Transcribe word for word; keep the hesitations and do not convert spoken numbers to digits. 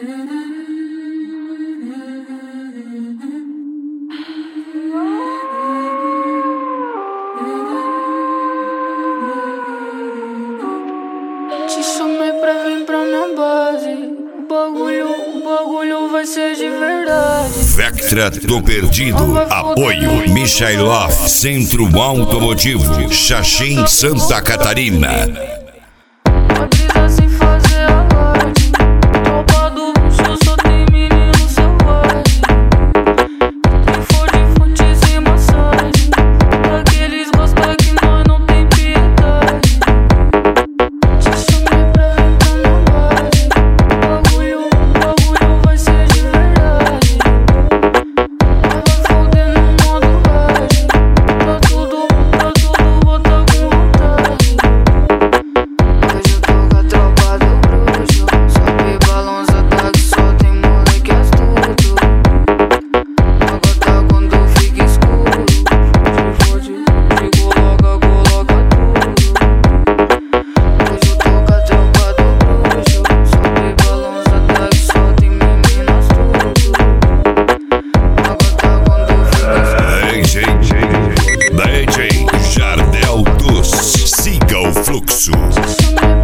Te chamei pra vir pra minha base. O bagulho, o bagulho vai ser de verdade. Vectra, tô perdido. Apoio Michailov, Centro Automotivo, Xaxim, Santa Catarina. A brisa sem fazer alarde. Tropa do luxo, só tem menino selvagem. Quem for de fontes e massagem, daqueles gosta que nós não tem piedade. Te chamei pra vir pra minha base. Bagulho, bagulho vai ser de verdade. Nós vai foder no modo hard. Pra tudo, pra tudo botar com vontade. Hoje eu tô com a tropa do bruxo. Sobe balões, ataque, só tem moleque astuto. Agora quando fica escuro, fode, fode, te coloca, coloca tudo. Hoje eu tô com a tropa do bruxo. Sobe balões, ataque, só tem menino astuto. Agora quando fica escuro, D J, D J Jardel dos. Siga o fluxo. te chamei